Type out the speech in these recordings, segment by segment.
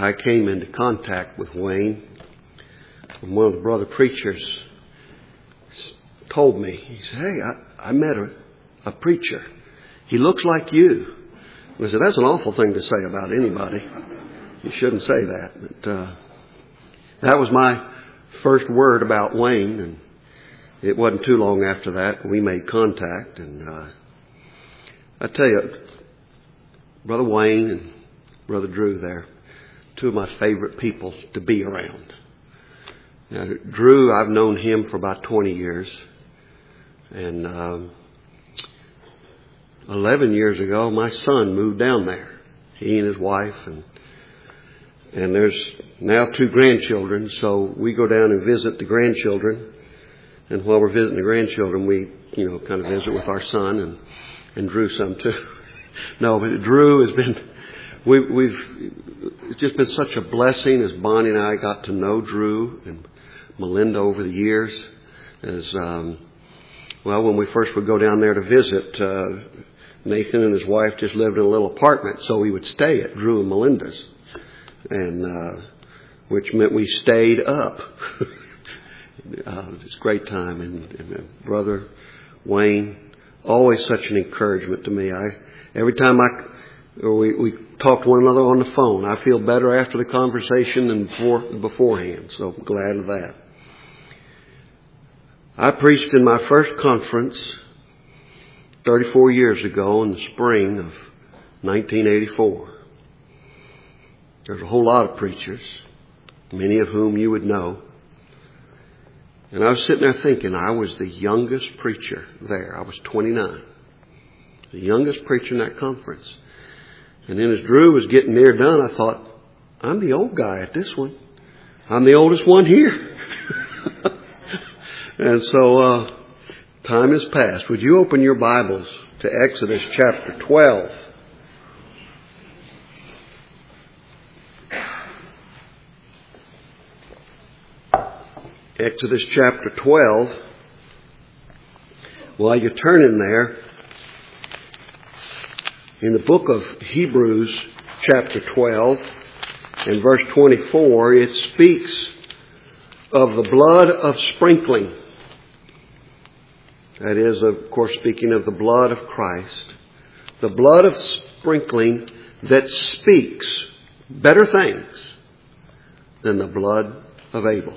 I came into contact with Wayne, and one of the brother preachers told me, he said, "Hey, I met a preacher. He looks like you." And I said, "That's an awful thing to say about anybody. You shouldn't say that." But that was my first word about Wayne, and it wasn't too long after that we made contact. And I tell you, Brother Wayne and Brother Drew there, two of my favorite people to be around. Now, Drew, I've known him for about 20 years. And 11 years ago, my son moved down there. He and his wife, and there's now 2 grandchildren, so we go down and visit the grandchildren. And while we're visiting the grandchildren, we, kind of visit with our son and Drew some too. No, but Drew has been, it's just been such a blessing as Bonnie and I got to know Drew and Melinda over the years. As, when we first would go down there to visit, Nathan and his wife just lived in a little apartment, so we would stay at Drew and Melinda's, and which meant we stayed up. It was a great time, and Brother Wayne, always such an encouragement to me. Every time we talk to one another on the phone, I feel better after the conversation than beforehand. So I'm glad of that. I preached in my first conference 34 years ago in the spring of 1984. There's a whole lot of preachers, many of whom you would know. And I was sitting there thinking I was the youngest preacher there. I was 29. The youngest preacher in that conference. And then as Drew was getting near done, I thought, I'm the old guy at this one. I'm the oldest one here. And so time has passed. Would you open your Bibles to Exodus chapter 12? Exodus chapter 12. While you're turning there, in the book of Hebrews chapter 12 and verse 24, it speaks of the blood of sprinkling. That is, of course, speaking of the blood of Christ. The blood of sprinkling that speaks better things than the blood of Abel.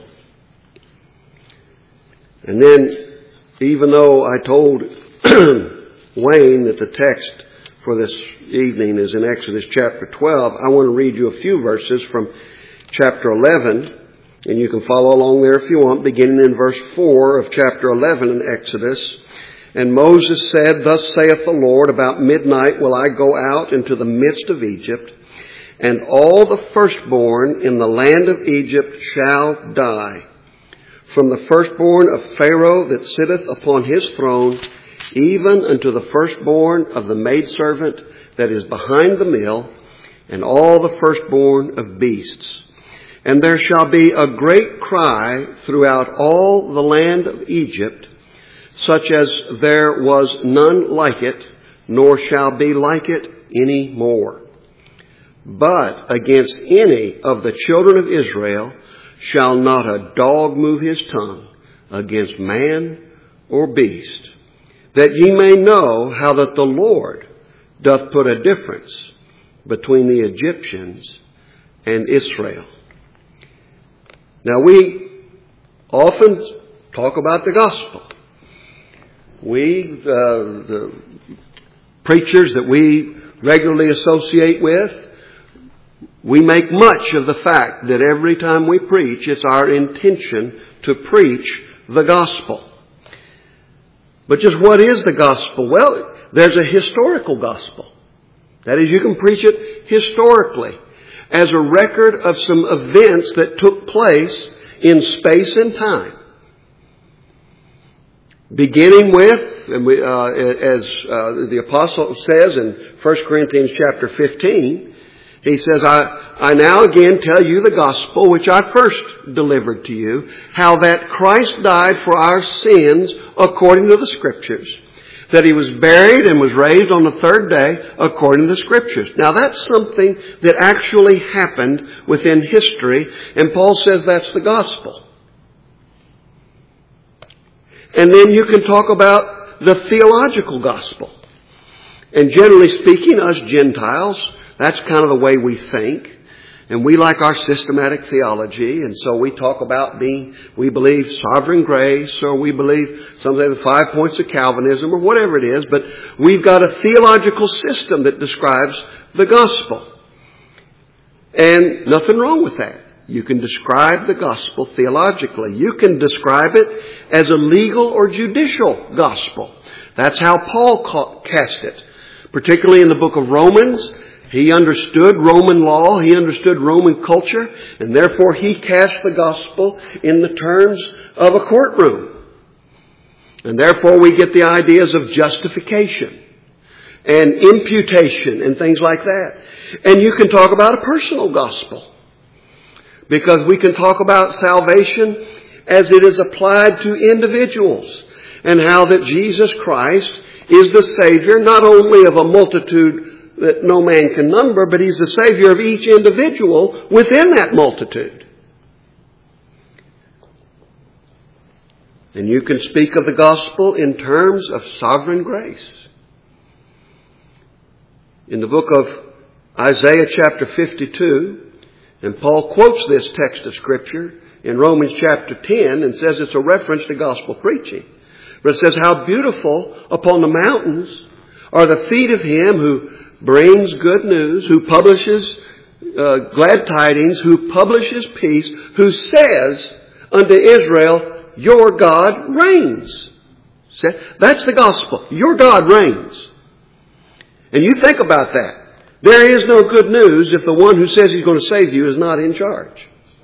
And then, even though I told Wayne that the text for this evening is in Exodus chapter 12, I want to read you a few verses from chapter 11. And you can follow along there if you want, beginning in verse 4 of chapter 11 in Exodus. And Moses said, "Thus saith the Lord, about midnight will I go out into the midst of Egypt, and all the firstborn in the land of Egypt shall die. From the firstborn of Pharaoh that sitteth upon his throne, even unto the firstborn of the maidservant that is behind the mill, and all the firstborn of beasts. And there shall be a great cry throughout all the land of Egypt, such as there was none like it, nor shall be like it any more. But against any of the children of Israel shall not a dog move his tongue against man or beast, that ye may know how that the Lord doth put a difference between the Egyptians and Israel." Now, we often talk about the gospel. The preachers that we regularly associate with, we make much of the fact that every time we preach, it's our intention to preach the gospel. But just what is the gospel? Well, there's a historical gospel. That is, you can preach it historically, as a record of some events that took place in space and time. Beginning with, as the apostle says in 1 Corinthians chapter 15, he says, I now again tell you the gospel which I first delivered to you, how that Christ died for our sins according to the Scriptures, that He was buried and was raised on the third day according to the Scriptures. Now that's something that actually happened within history, and Paul says that's the gospel. And then you can talk about the theological gospel. And generally speaking, us Gentiles, that's kind of the way we think. And we like our systematic theology, and so we talk about we believe sovereign grace, or we believe some say the 5 points of Calvinism, or whatever it is, but we've got a theological system that describes the gospel. And nothing wrong with that. You can describe the gospel theologically. You can describe it as a legal or judicial gospel. That's how Paul cast it. Particularly in the book of Romans, he understood Roman law, he understood Roman culture, and therefore he cast the gospel in the terms of a courtroom. And therefore we get the ideas of justification and imputation and things like that. And you can talk about a personal gospel, because we can talk about salvation as it is applied to individuals, and how that Jesus Christ is the Savior not only of a multitude that no man can number, but He's the Savior of each individual within that multitude. And you can speak of the gospel in terms of sovereign grace. In the book of Isaiah chapter 52, and Paul quotes this text of Scripture in Romans chapter 10 and says it's a reference to gospel preaching. But it says, how beautiful upon the mountains are the feet of Him who brings good news, who publishes glad tidings, who publishes peace, who says unto Israel, your God reigns. That's the gospel. Your God reigns. And you think about that. There is no good news if the one who says He's going to save you is not in charge.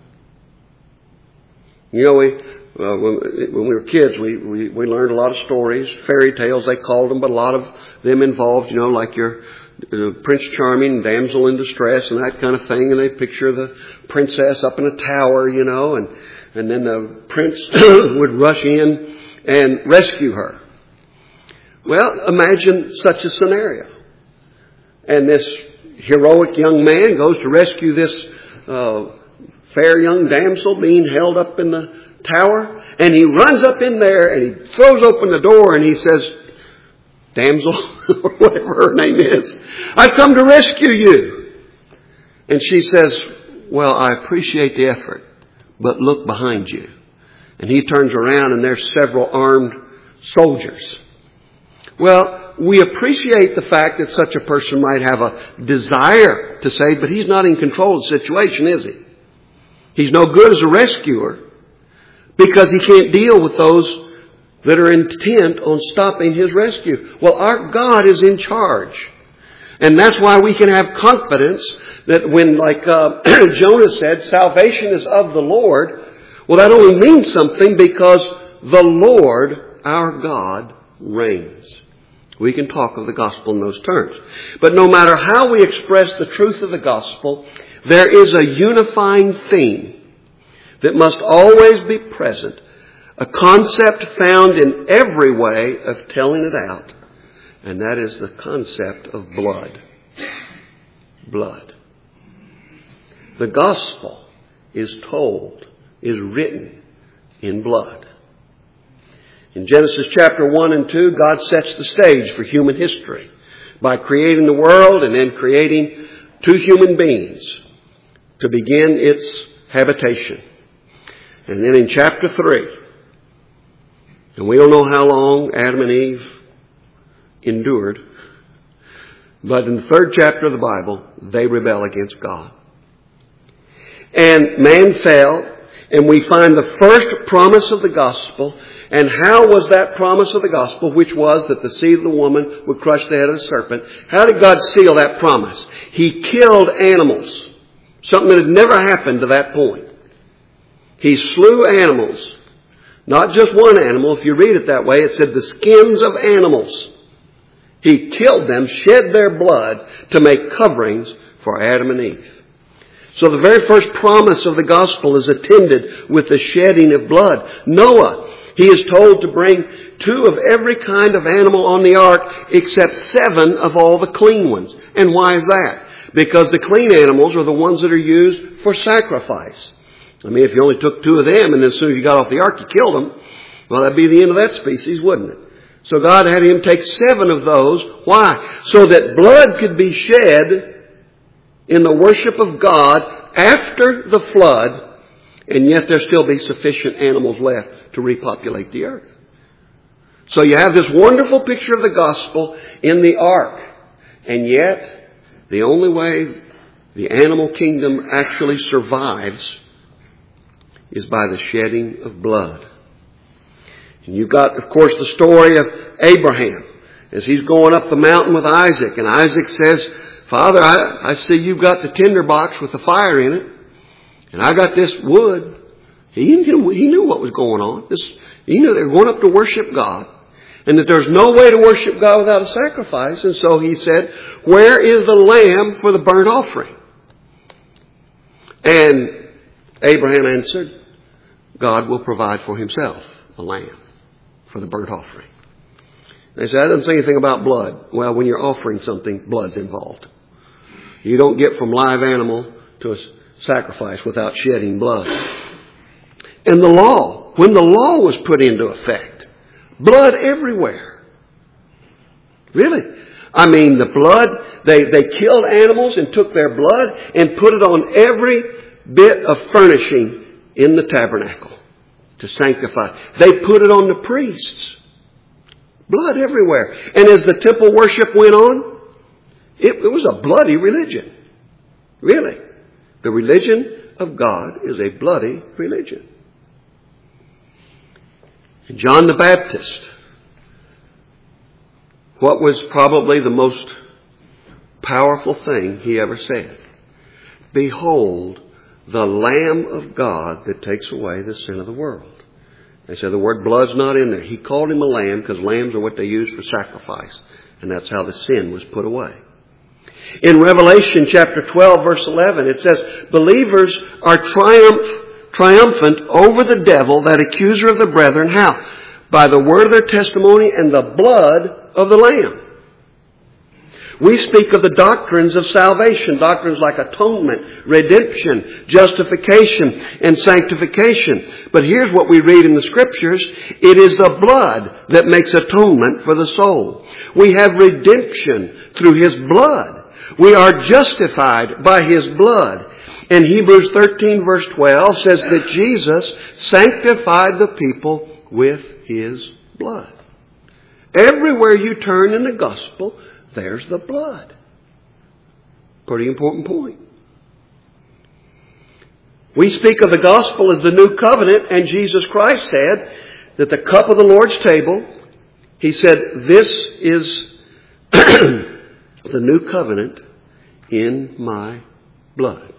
You know, when we were kids, we learned a lot of stories, fairy tales they called them, but a lot of them involved, like your Prince Charming, damsel in distress, and that kind of thing. And they picture the princess up in a tower, and then the prince would rush in and rescue her. Well, imagine such a scenario. And this heroic young man goes to rescue this fair young damsel being held up in the tower, and he runs up in there and he throws open the door and he says, damsel, or whatever her name is, I've come to rescue you. And she says, well, I appreciate the effort, but look behind you. And he turns around and there's several armed soldiers. Well, we appreciate the fact that such a person might have a desire to save, but he's not in control of the situation, is he? He's no good as a rescuer because he can't deal with those that are intent on stopping His rescue. Well, our God is in charge. And that's why we can have confidence that when, like Jonah said, salvation is of the Lord. Well, that only means something because the Lord, our God, reigns. We can talk of the gospel in those terms. But no matter how we express the truth of the gospel, there is a unifying theme that must always be present. A concept found in every way of telling it out. And that is the concept of blood. Blood. The gospel is told, is written in blood. In Genesis chapter 1 and 2, God sets the stage for human history by creating the world and then creating two human beings to begin its habitation. And then in chapter 3, and we don't know how long Adam and Eve endured, but in the 3rd chapter of the Bible, they rebel against God. And man fell, and we find the first promise of the gospel. And how was that promise of the gospel, which was that the seed of the woman would crush the head of the serpent? How did God seal that promise? He killed animals, something that had never happened to that point. He slew animals, not just one animal. If you read it that way, it said the skins of animals. He killed them, shed their blood to make coverings for Adam and Eve. So the very first promise of the gospel is attended with the shedding of blood. Noah, He is told to bring 2 of every kind of animal on the ark except 7 of all the clean ones. And why is that? Because the clean animals are the ones that are used for sacrifice. I mean, if you only took 2 of them and as soon as you got off the ark you killed them, well, that'd be the end of that species, wouldn't it? So God had him take 7 of those. Why? So that blood could be shed in the worship of God after the flood, and yet there still be sufficient animals left to repopulate the earth. So you have this wonderful picture of the gospel in the ark. And yet, the only way the animal kingdom actually survives is by the shedding of blood. And you've got, of course, the story of Abraham as he's going up the mountain with Isaac. And Isaac says, Father, I see you've got the tinderbox with the fire in it. And I got this wood. He knew what was going on. He knew they were going up to worship God. And that there's no way to worship God without a sacrifice. And so he said, where is the lamb for the burnt offering? And Abraham answered, God will provide for himself a lamb for the burnt offering. They said, that doesn't say anything about blood. Well, when you're offering something, blood's involved. You don't get from live animal to a sacrifice without shedding blood. And the law, when the law was put into effect, blood everywhere. Really? I mean, the blood, they killed animals and took their blood and put it on every bit of furnishing in the tabernacle to sanctify. They put it on the priests. Blood everywhere. And as the temple worship went on, it was a bloody religion. Really. The religion of God is a bloody religion. And John the Baptist, what was probably the most powerful thing he ever said? Behold, the Lamb of God that takes away the sin of the world. They said the word blood's not in there. He called him a lamb because lambs are what they use for sacrifice. And that's how the sin was put away. In Revelation chapter 12 verse 11 it says, believers are triumphant over the devil, that accuser of the brethren. How? By the word of their testimony and the blood of the Lamb. We speak of the doctrines of salvation, doctrines like atonement, redemption, justification, and sanctification. But here's what we read in the Scriptures. It is the blood that makes atonement for the soul. We have redemption through His blood. We are justified by His blood. And Hebrews 13 verse 12 says that Jesus sanctified the people with His blood. Everywhere you turn in the gospel, there's the blood. Pretty important point. We speak of the gospel as the new covenant, and Jesus Christ said that the cup of the Lord's table, He said, this is the new covenant in my blood.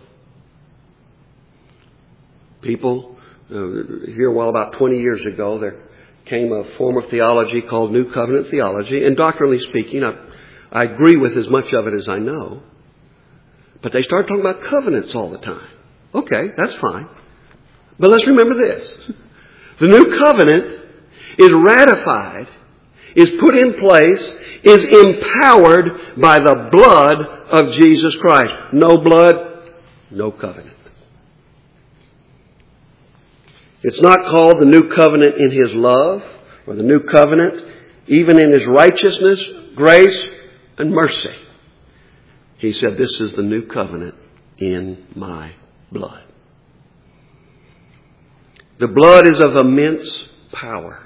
People, here a while about 20 years ago, there came a form of theology called New Covenant theology. And doctrinally speaking, I agree with as much of it as I know. But they started talking about covenants all the time. Okay, that's fine. But let's remember this. The new covenant is ratified, is put in place, is empowered by the blood of Jesus Christ. No blood, no covenant. It's not called the new covenant in His love or the new covenant even in His righteousness, grace, and mercy. He said, this is the new covenant in my blood. The blood is of immense power.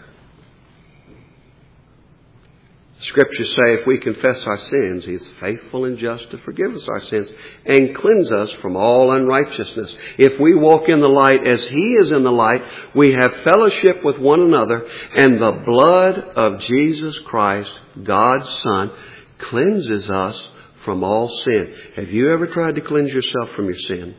Scriptures say if we confess our sins, He is faithful and just to forgive us our sins and cleanse us from all unrighteousness. If we walk in the light as He is in the light, we have fellowship with one another, and the blood of Jesus Christ, God's Son, cleanses us from all sin. Have you ever tried to cleanse yourself from your sin?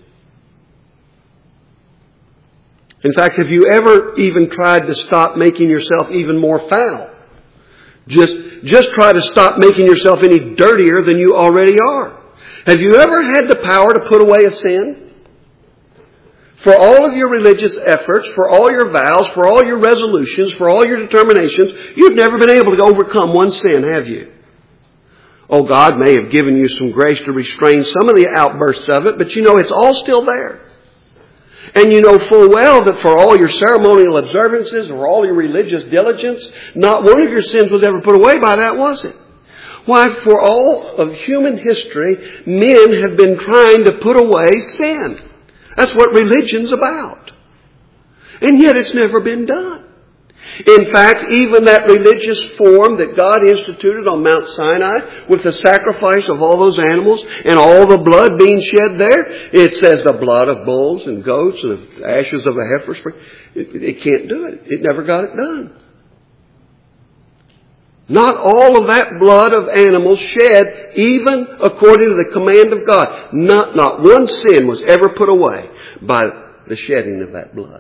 In fact, have you ever even tried to stop making yourself even more foul? Just try to stop making yourself any dirtier than you already are. Have you ever had the power to put away a sin? For all of your religious efforts, for all your vows, for all your resolutions, for all your determinations, you've never been able to overcome one sin, have you? Oh, God may have given you some grace to restrain some of the outbursts of it, but you know it's all still there. And you know full well that for all your ceremonial observances or all your religious diligence, not one of your sins was ever put away by that, was it? Why, for all of human history, men have been trying to put away sin. That's what religion's about. And yet it's never been done. In fact, even that religious form that God instituted on Mount Sinai with the sacrifice of all those animals and all the blood being shed there, it says the blood of bulls and goats and the ashes of a heifer spring. It can't do it. It never got it done. Not all of that blood of animals shed, even according to the command of God. Not one sin was ever put away by the shedding of that blood.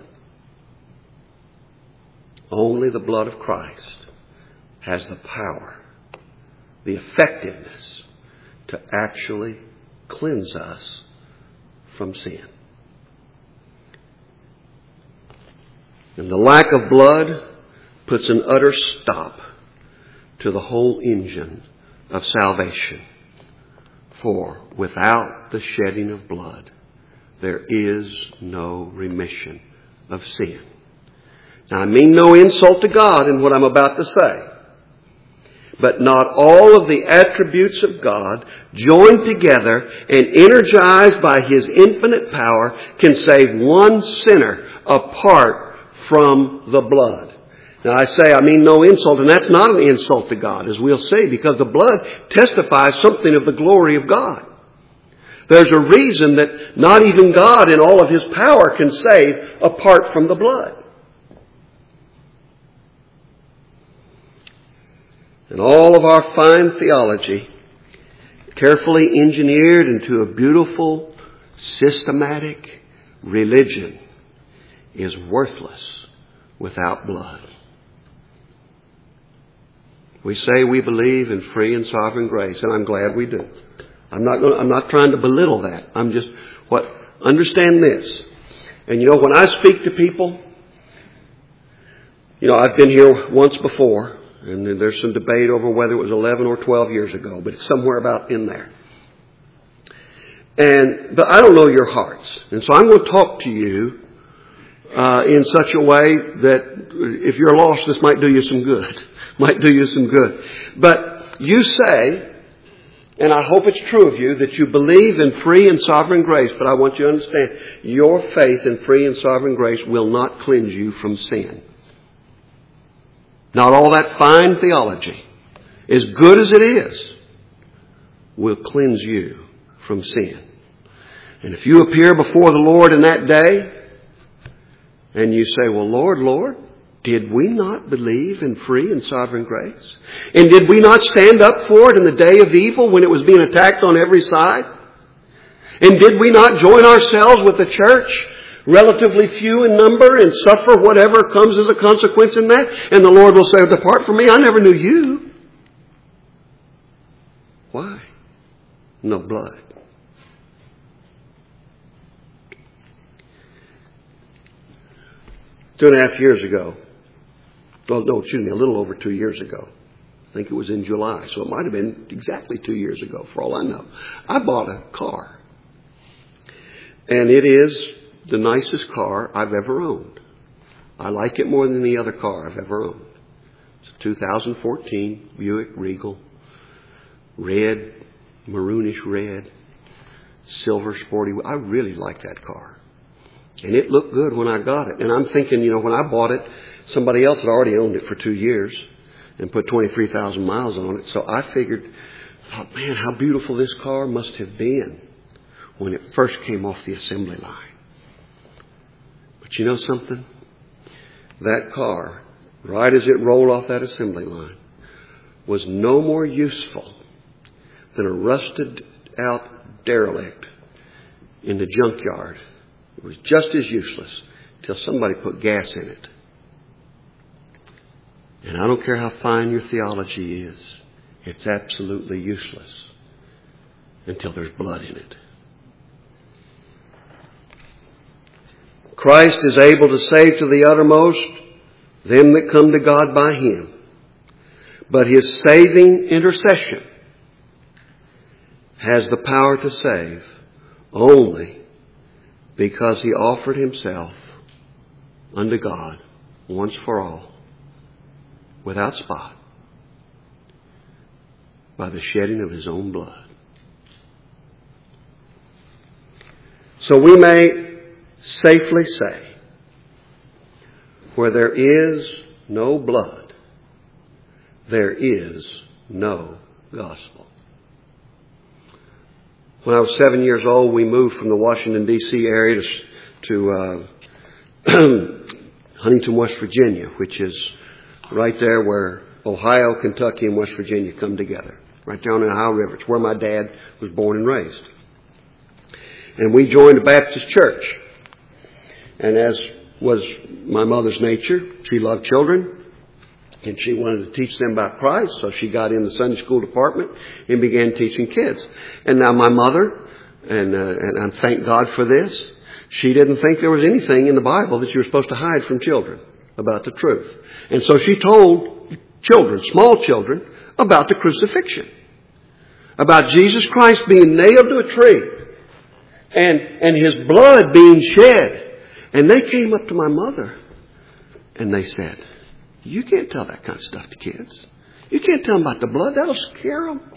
Only the blood of Christ has the power, the effectiveness to actually cleanse us from sin. And the lack of blood puts an utter stop to the whole engine of salvation. For without the shedding of blood, there is no remission of sin. Now, I mean no insult to God in what I'm about to say. But not all of the attributes of God, joined together and energized by His infinite power, can save one sinner apart from the blood. Now, I mean no insult, and that's not an insult to God, as we'll see, because the blood testifies something of the glory of God. There's a reason that not even God in all of His power can save apart from the blood. And all of our fine theology, carefully engineered into a beautiful, systematic religion, is worthless without blood. We say we believe in free and sovereign grace, and I'm glad we do. I'm not trying to belittle that. Understand this. And you know, when I speak to people, you know, I've been here once before, and there's some debate over whether it was 11 or 12 years ago, but it's somewhere about in there. But I don't know your hearts. And so I'm going to talk to you in such a way that if you're lost, this might do you some good. Might do you some good. But you say, and I hope it's true of you, that you believe in free and sovereign grace. But I want you to understand, your faith in free and sovereign grace will not cleanse you from sin. Not all that fine theology, as good as it is, will cleanse you from sin. And if you appear before the Lord in that day, and you say, well, Lord, did we not believe in free and sovereign grace? And did we not stand up for it in the day of evil when it was being attacked on every side? And did we not join ourselves with the church, relatively few in number, and suffer whatever comes as a consequence in that? And the Lord will say, depart from me, I never knew you. Why? No blood. A little over 2 years ago. I think it was in July, so it might have been exactly 2 years ago, for all I know. I bought a car. And it is the nicest car I've ever owned. I like it more than any other car I've ever owned. It's a 2014 Buick Regal. Red, maroonish red, silver sporty. I really like that car. And it looked good when I got it. And I'm thinking, you know, when I bought it, somebody else had already owned it for 2 years and put 23,000 miles on it. So I thought, man, how beautiful this car must have been when it first came off the assembly line. But you know something? That car, right as it rolled off that assembly line, was no more useful than a rusted out derelict in the junkyard. It was just as useless till somebody put gas in it. And I don't care how fine your theology is, it's absolutely useless until there's blood in it. Christ is able to save to the uttermost them that come to God by Him. But His saving intercession has the power to save only because He offered Himself unto God once for all, without spot, by the shedding of His own blood. So we may safely say, where there is no blood, there is no gospel. When I was 7 years old, we moved from the Washington, D.C. area to Huntington, West Virginia, which is right there where Ohio, Kentucky, and West Virginia come together. Right there on the Ohio River. It's where my dad was born and raised. And we joined a Baptist church. And as was my mother's nature, she loved children. And she wanted to teach them about Christ. So she got in the Sunday school department and began teaching kids. And now my mother, and I thank God for this, she didn't think there was anything in the Bible that you were supposed to hide from children about the truth. And so she told children, small children, about the crucifixion. About Jesus Christ being nailed to a tree. And His blood being shed. And they came up to my mother and they said, you can't tell that kind of stuff to kids. You can't tell them about the blood. That'll scare them.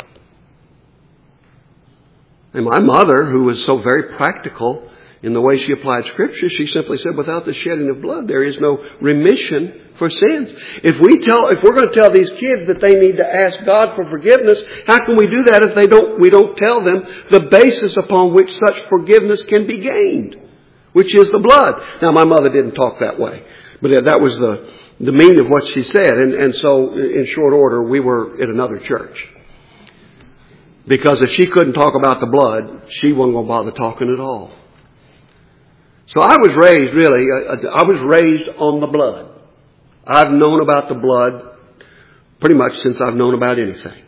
And my mother, who was so very practical in the way she applied Scripture, she simply said, without the shedding of blood, there is no remission for sins. If we're going to tell these kids that they need to ask God for forgiveness, how can we do that if we don't tell them the basis upon which such forgiveness can be gained, which is the blood? Now, my mother didn't talk that way, but that was the meaning of what she said. And so, in short order, we were at another church. Because if she couldn't talk about the blood, she wasn't going to bother talking at all. So I was raised on the blood. I've known about the blood pretty much since I've known about anything.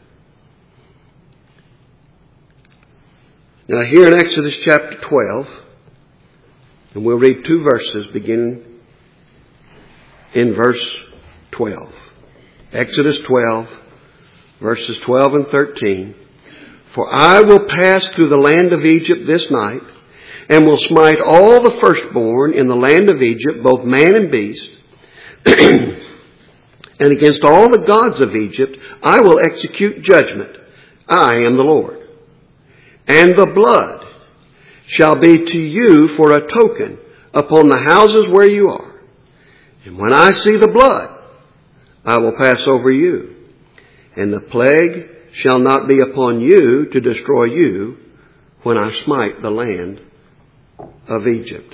Now here in Exodus chapter 12, and we'll read 2 verses beginning in verse 12. Exodus 12, verses 12 and 13. For I will pass through the land of Egypt this night, and will smite all the firstborn in the land of Egypt, both man and beast. And against all the gods of Egypt I will execute judgment. I am the Lord. And the blood shall be to you for a token upon the houses where you are. And when I see the blood, I will pass over you. And the plague shall not be upon you to destroy you when I smite the land of Egypt.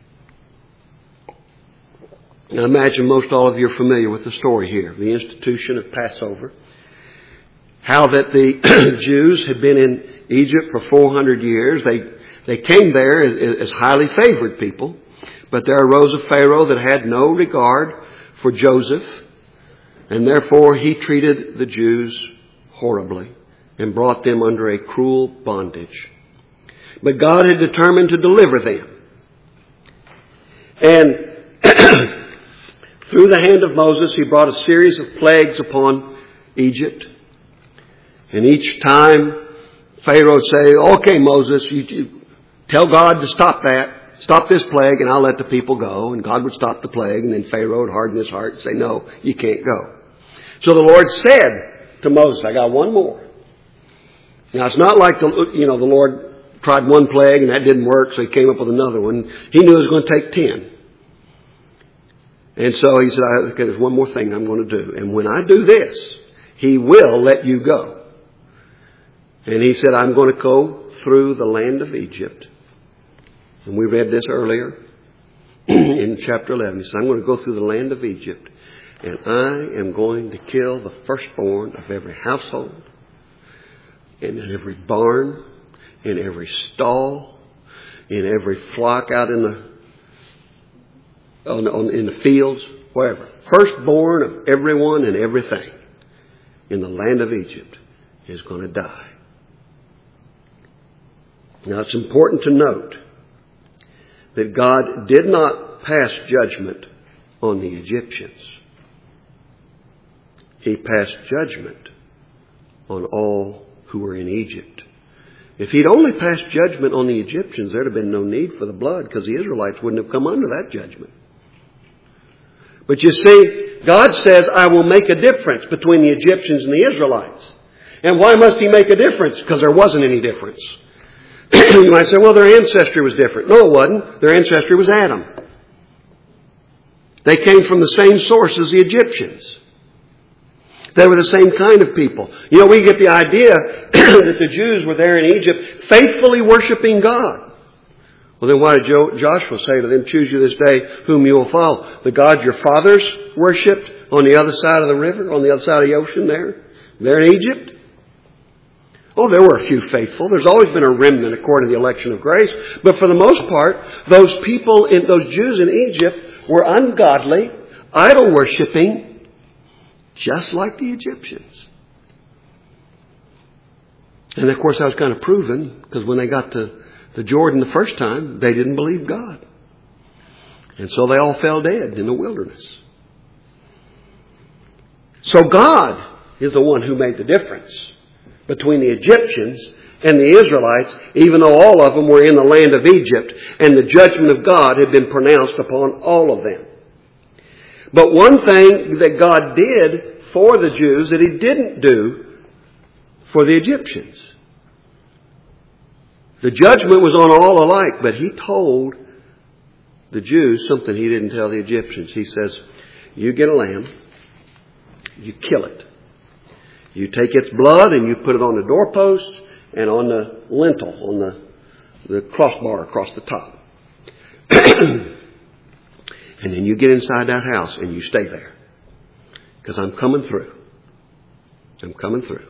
Now imagine most all of you are familiar with the story here, the institution of Passover. How that the Jews had been in Egypt for 400 years. They came there as highly favored people, but there arose a Pharaoh that had no regard for Joseph, and therefore he treated the Jews horribly and brought them under a cruel bondage. But God had determined to deliver them. And through the hand of Moses, He brought a series of plagues upon Egypt. And each time Pharaoh would say, okay, Moses, you tell God to stop that. Stop this plague and I'll let the people go. And God would stop the plague. And then Pharaoh would harden his heart and say, no, you can't go. So the Lord said to Moses, I got one more. Now it's not like the Lord tried one plague and that didn't work, so He came up with another one. He knew it was going to take 10. And so He said, okay, there's one more thing I'm going to do. And when I do this, He will let you go. And He said, I'm going to go through the land of Egypt. And we read this earlier in chapter 11. He said, I'm going to go through the land of Egypt. And I am going to kill the firstborn of every household, and in every barn, in every stall, in every flock out in the fields, wherever. Firstborn of everyone and everything in the land of Egypt is going to die. Now it's important to note that God did not pass judgment on the Egyptians. He passed judgment on all who were in Egypt. If He'd only passed judgment on the Egyptians, there'd have been no need for the blood, because the Israelites wouldn't have come under that judgment. But you see, God says, I will make a difference between the Egyptians and the Israelites. And why must He make a difference? Because there wasn't any difference. You might say, well, their ancestry was different. No, it wasn't. Their ancestry was Adam. They came from the same source as the Egyptians. They were the same kind of people. You know, we get the idea that the Jews were there in Egypt faithfully worshiping God. Well, then why did Joshua say to them, choose you this day whom you will follow? The God your fathers worshipped on the other side of the river, on the other side of the ocean there in Egypt? Oh, there were a few faithful. There's always been a remnant according to the election of grace. But for the most part, those Jews in Egypt were ungodly, idol-worshipping, just like the Egyptians. And of course that was kind of proven, because when they got to the Jordan the first time, they didn't believe God. And so they all fell dead in the wilderness. So God is the one who made the difference between the Egyptians and the Israelites, even though all of them were in the land of Egypt, and the judgment of God had been pronounced upon all of them. But one thing that God did for the Jews that He didn't do for the Egyptians. The judgment was on all alike, but He told the Jews something He didn't tell the Egyptians. He says, you get a lamb, you kill it. You take its blood and you put it on the doorpost and on the lintel, on the crossbar across the top. And then you get inside that house and you stay there. Because I'm coming through. I'm coming through.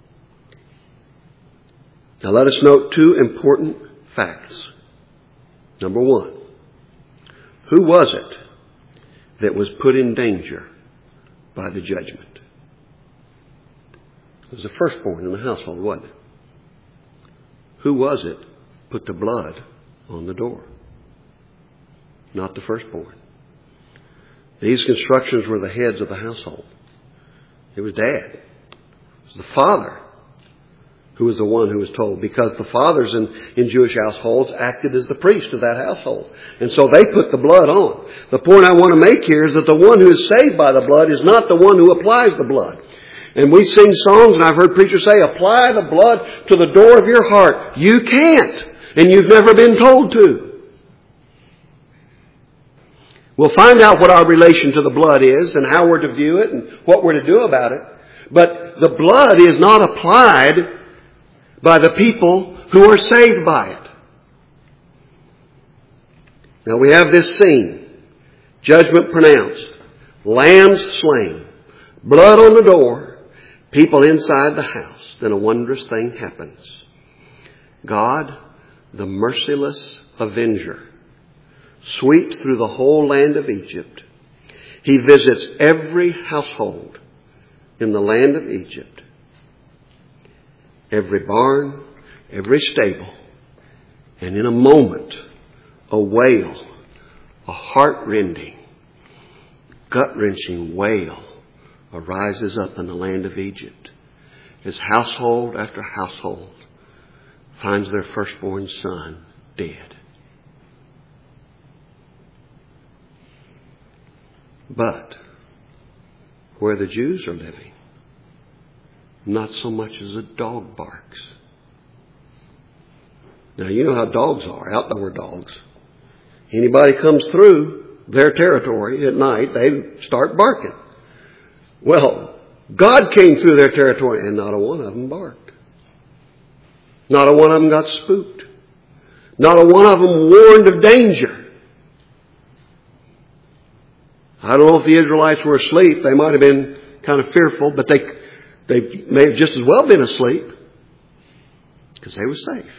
Now let us note two important facts. Number one, who was it that was put in danger by the judgment? It was the firstborn in the household, wasn't it? Who was it put the blood on the door? Not the firstborn. These constructions were the heads of the household. It was Dad. It was the father who was the one who was told, because the fathers in Jewish households acted as the priest of that household. And so they put the blood on. The point I want to make here is that the one who is saved by the blood is not the one who applies the blood. And we sing songs, and I've heard preachers say, apply the blood to the door of your heart. You can't, and you've never been told to. We'll find out what our relation to the blood is and how we're to view it and what we're to do about it. But the blood is not applied by the people who are saved by it. Now we have this scene. Judgment pronounced. Lambs slain. Blood on the door. People inside the house. Then a wondrous thing happens. God, the merciless avenger, sweeps through the whole land of Egypt. He visits every household in the land of Egypt. Every barn, every stable. And in a moment, a wail, a heart-rending, gut-wrenching wail arises up in the land of Egypt as household after household finds their firstborn son dead. But where the Jews are living, not so much as a dog barks. Now you know how dogs are, outdoor dogs. Anybody comes through their territory at night, they start barking. Well, God came through their territory and not a one of them barked. Not a one of them got spooked. Not a one of them warned of danger. I don't know if the Israelites were asleep. They might have been kind of fearful, but they may have just as well been asleep because they were safe.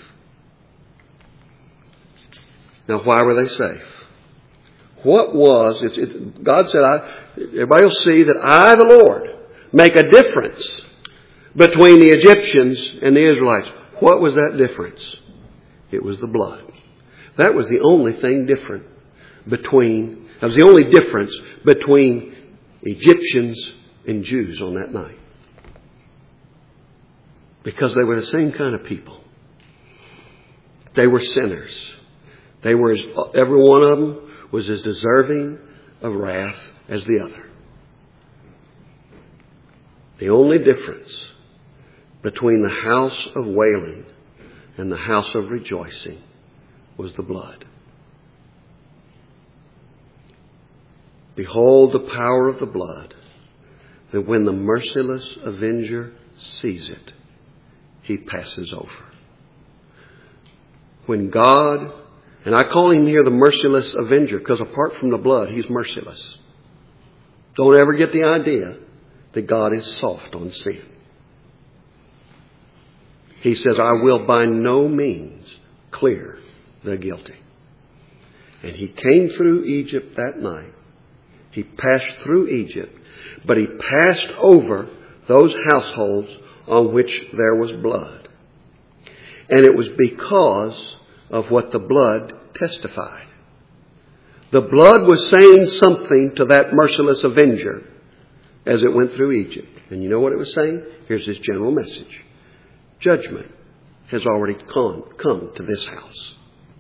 Now, why were they safe? What was, God said, everybody will see that I, the Lord, make a difference between the Egyptians and the Israelites. What was that difference? It was the blood. That was the only thing different that was the only difference between Egyptians and Jews on that night. Because they were the same kind of people. They were sinners. Every one of them was as deserving of wrath as the other. The only difference between the house of wailing and the house of rejoicing was the blood. Behold the power of the blood, that when the merciless avenger sees it, he passes over. When God, and I call him here the merciless avenger, because apart from the blood, he's merciless. Don't ever get the idea that God is soft on sin. He says, I will by no means clear the guilty. And he came through Egypt that night. He passed through Egypt, but he passed over those households on which there was blood. And it was because of what the blood testified. The blood was saying something to that merciless avenger as it went through Egypt. And you know what it was saying? Here's his general message. Judgment has already come to this house.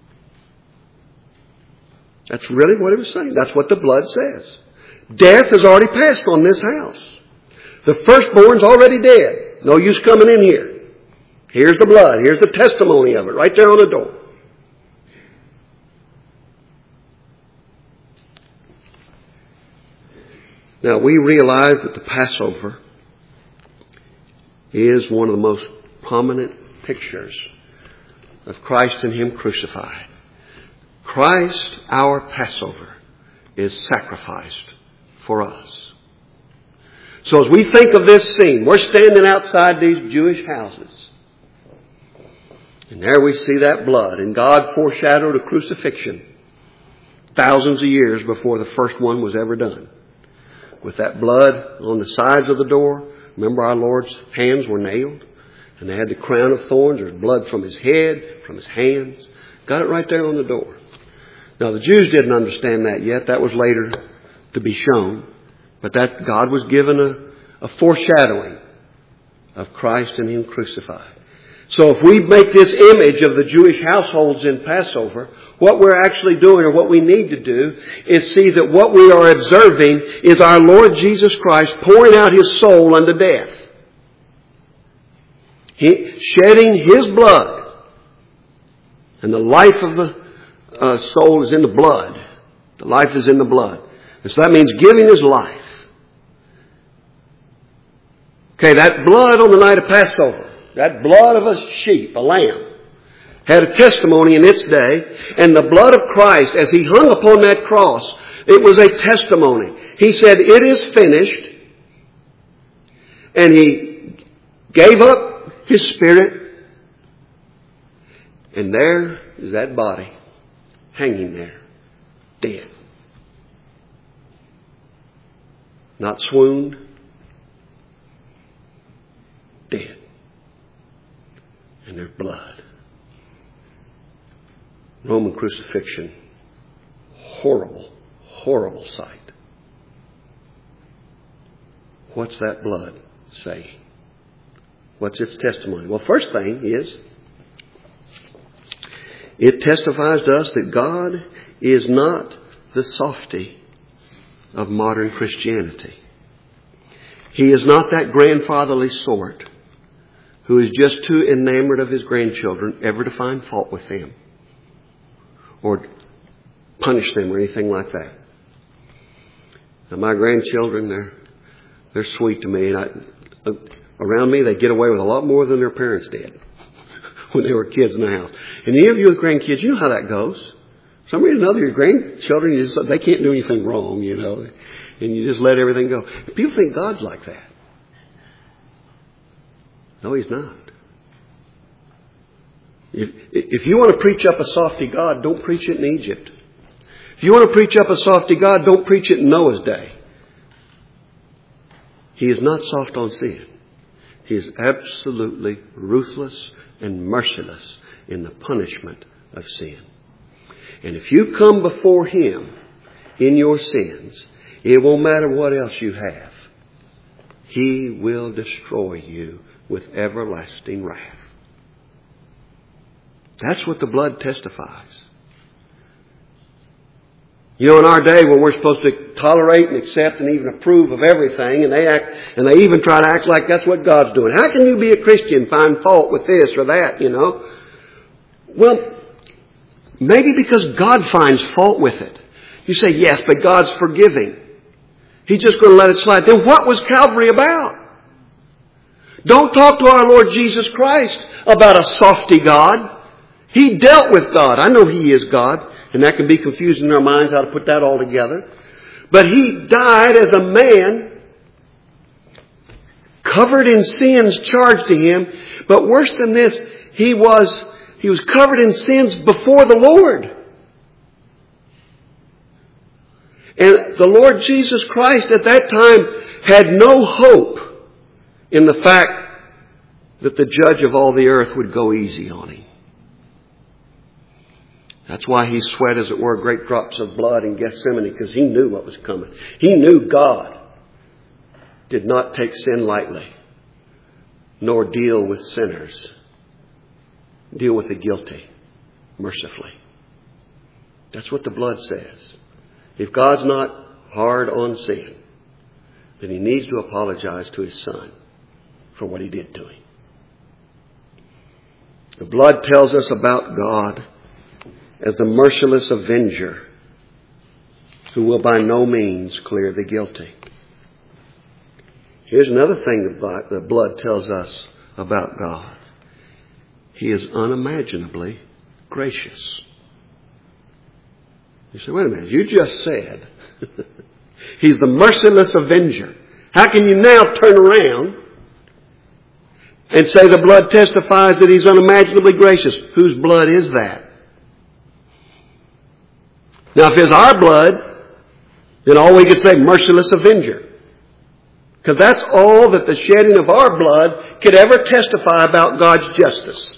That's really what it was saying. That's what the blood says. Death has already passed on this house. The firstborn's already dead. No use coming in here. Here's the blood. Here's the testimony of it right there on the door. Now we realize that the Passover is one of the most prominent pictures of Christ and Him crucified. Christ, our Passover, is sacrificed for us. So as we think of this scene, we're standing outside these Jewish houses. And there we see that blood. And God foreshadowed a crucifixion thousands of years before the first one was ever done. With that blood on the sides of the door. Remember our Lord's hands were nailed. And they had the crown of thorns. There's blood from His head, from His hands. Got it right there on the door. Now the Jews didn't understand that yet. That was later to be shown. But that God was given a foreshadowing of Christ and Him crucified. So if we make this image of the Jewish households in Passover, what we're actually doing or what we need to do is see that what we are observing is our Lord Jesus Christ pouring out His soul unto death. Shedding His blood. And the life of the soul is in the blood. The life is in the blood. And so that means giving His life. Okay, that blood on the night of Passover, that blood of a sheep, a lamb, had a testimony in its day. And the blood of Christ, as He hung upon that cross, it was a testimony. He said, it is finished. And He gave up His spirit. And there is that body hanging there, dead. Not swooned. Dead. And there's blood. Roman crucifixion. Horrible, horrible sight. What's that blood saying? What's its testimony? Well, first thing is, it testifies to us that God is not the softy of modern Christianity. He is not that grandfatherly sort who is just too enamored of his grandchildren ever to find fault with them or punish them or anything like that. Now, my grandchildren, they're sweet to me. And around me, they get away with a lot more than their parents did when they were kids in the house. And any of you with grandkids, you know how that goes. For some reason or another, your grandchildren, they can't do anything wrong, you know. And you just let everything go. People think God's like that. No, He's not. If you want to preach up a softy God, don't preach it in Egypt. If you want to preach up a softy God, don't preach it in Noah's day. He is not soft on sin. He is absolutely ruthless and merciless in the punishment of sin. And if you come before Him in your sins, it won't matter what else you have. He will destroy you with everlasting wrath. That's what the blood testifies. You know, in our day when we're supposed to tolerate and accept and even approve of everything, and they even try to act like that's what God's doing. How can you be a Christian, find fault with this or that, you know? Well, maybe because God finds fault with it. You say, yes, but God's forgiving. He's just going to let it slide. Then what was Calvary about? Don't talk to our Lord Jesus Christ about a softy God. He dealt with God. I know He is God. And that can be confusing in our minds how to put that all together. But He died as a man, covered in sins charged to Him. But worse than this, He was covered in sins before the Lord. And the Lord Jesus Christ at that time had no hope in the fact that the judge of all the earth would go easy on Him. That's why He sweat, as it were, great drops of blood in Gethsemane, because He knew what was coming. He knew God did not take sin lightly, nor deal with sinners. Deal with the guilty mercifully. That's what the blood says. If God's not hard on sin, then He needs to apologize to His Son for what He did to Him. The blood tells us about God as the merciless avenger who will by no means clear the guilty. Here's another thing the blood tells us about God. He is unimaginably gracious. You say, wait a minute, you just said He's the merciless avenger. How can you now turn around and say the blood testifies that He's unimaginably gracious? Whose blood is that? Now, if it's our blood, then all we could say, merciless avenger. Because that's all that the shedding of our blood could ever testify about God's justice.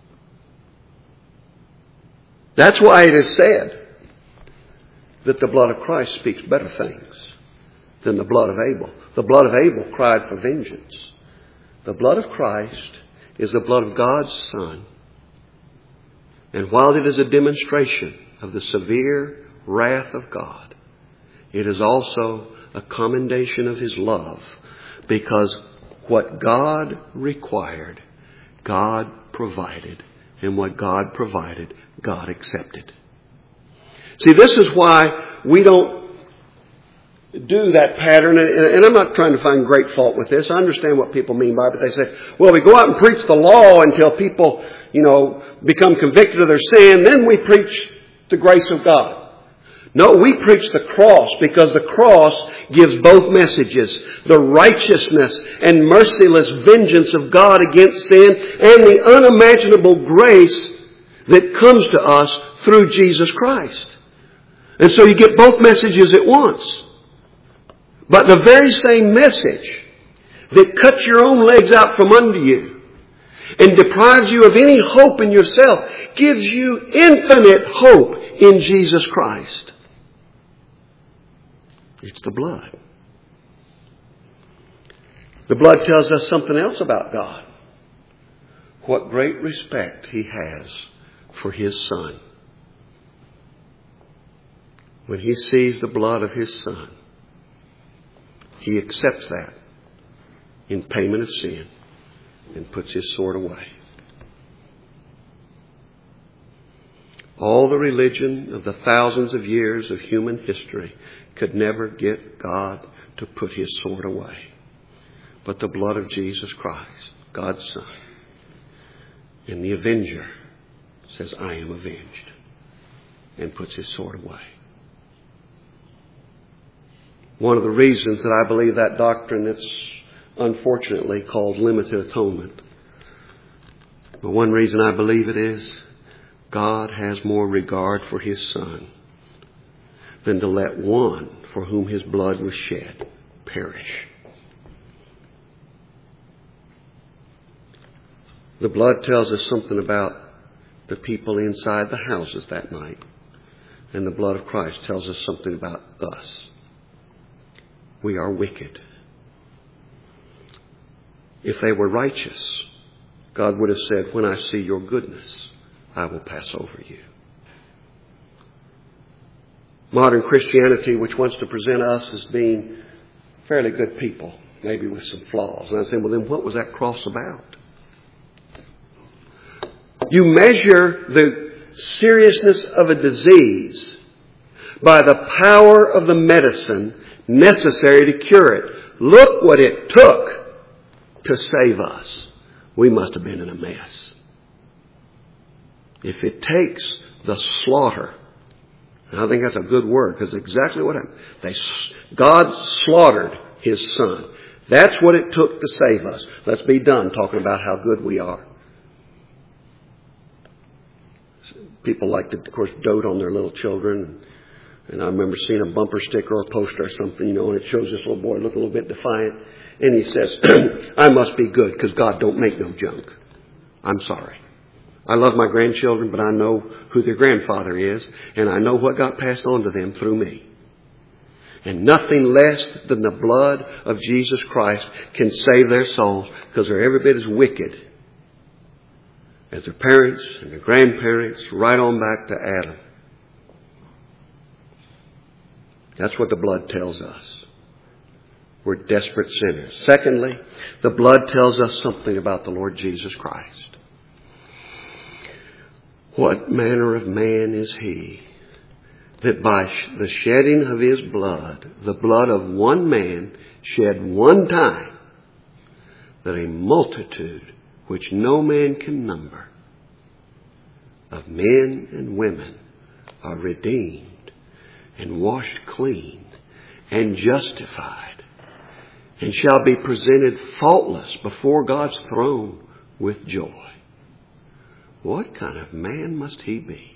That's why it is said that the blood of Christ speaks better things than the blood of Abel. The blood of Abel cried for vengeance. The blood of Christ is the blood of God's Son. And while it is a demonstration of the severe wrath of God, it is also a commendation of His love, because what God required, God provided, and what God provided, God accepted. See, this is why we don't do that pattern, and I'm not trying to find great fault with this. I understand what people mean by it, but they say, well, we go out and preach the law until people, become convicted of their sin, then we preach the grace of God. No, we preach the cross, because the cross gives both messages. The righteousness and merciless vengeance of God against sin, and the unimaginable grace that comes to us through Jesus Christ. And so you get both messages at once. But the very same message that cuts your own legs out from under you and deprives you of any hope in yourself gives you infinite hope in Jesus Christ. It's the blood. The blood tells us something else about God. What great respect He has for His Son. When He sees the blood of His Son, He accepts that in payment of sin and puts His sword away. All the religion of the thousands of years of human history could never get God to put His sword away. But the blood of Jesus Christ, God's Son, and the avenger says, I am avenged, and puts His sword away. One of the reasons that I believe that doctrine that's unfortunately called limited atonement, but one reason I believe it is God has more regard for His Son than to let one for whom His blood was shed perish. The blood tells us something about the people inside the houses that night And the blood of Christ tells us something about us. We are wicked. If they were righteous, God would have said, when I see your goodness, I will pass over you. Modern Christianity, which wants to present us as being fairly good people, maybe with some flaws. And I say, well, then what was that cross about? You measure the seriousness of a disease by the power of the medicine necessary to cure it. Look what it took to save us. We must have been in a mess. If it takes the slaughter, and I think that's a good word, because exactly what happened. God slaughtered His Son. That's what it took to save us. Let's be done talking about how good we are. People like to, of course, dote on their little children. And I remember seeing a bumper sticker or a poster or something, and it shows this little boy look a little bit defiant. And he says, I must be good because God don't make no junk. I'm sorry. I love my grandchildren, but I know who their grandfather is, and I know what got passed on to them through me. And nothing less than the blood of Jesus Christ can save their souls, because they're every bit as wicked as their parents and their grandparents, right on back to Adam. That's what the blood tells us. We're desperate sinners. Secondly, the blood tells us something about the Lord Jesus Christ. What manner of man is He that by the shedding of His blood, the blood of one man shed one time, that a multitude which no man can number of men and women are redeemed and washed clean and justified and shall be presented faultless before God's throne with joy. What kind of man must He be?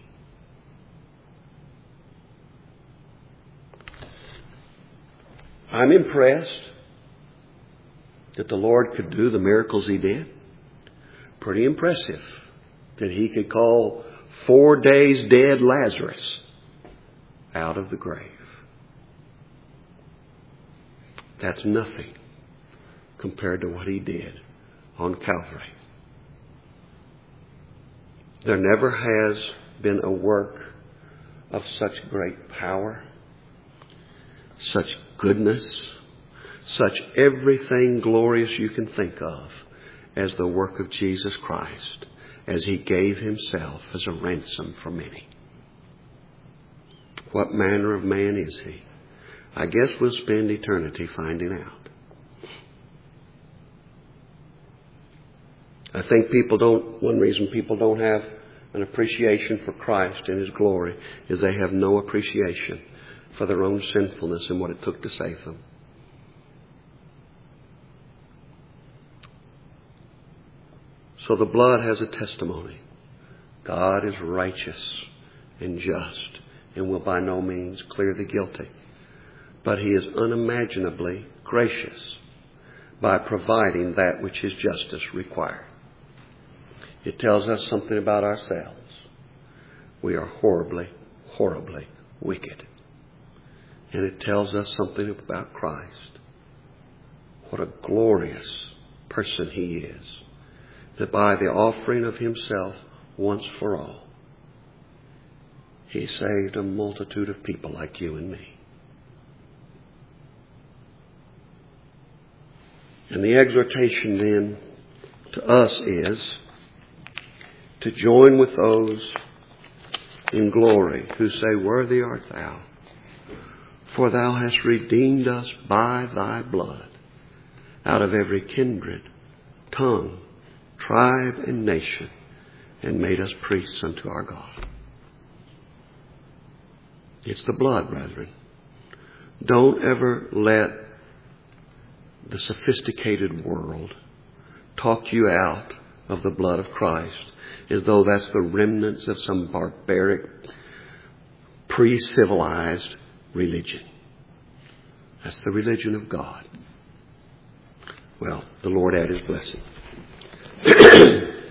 I'm impressed that the Lord could do the miracles He did. Pretty impressive that He could call 4 days dead Lazarus out of the grave. That's nothing compared to what He did on Calvary. There never has been a work of such great power, such goodness, such everything glorious you can think of as the work of Jesus Christ, as He gave Himself as a ransom for many. What manner of man is He? I guess we'll spend eternity finding out. I think one reason people don't have an appreciation for Christ and His glory is they have no appreciation for their own sinfulness and what it took to save them. So the blood has a testimony. God is righteous and just and will by no means clear the guilty. But He is unimaginably gracious by providing that which His justice required. It tells us something about ourselves. We are horribly, horribly wicked. And it tells us something about Christ. What a glorious person He is. That by the offering of Himself once for all, He saved a multitude of people like you and me. And the exhortation then to us is to join with those in glory who say, worthy art Thou, for Thou hast redeemed us by Thy blood out of every kindred, tongue, tribe, and nation, and made us priests unto our God. It's the blood, brethren. Don't ever let the sophisticated world talk you out of the blood of Christ as though that's the remnants of some barbaric, pre-civilized religion. That's the religion of God. Well, the Lord add His blessing.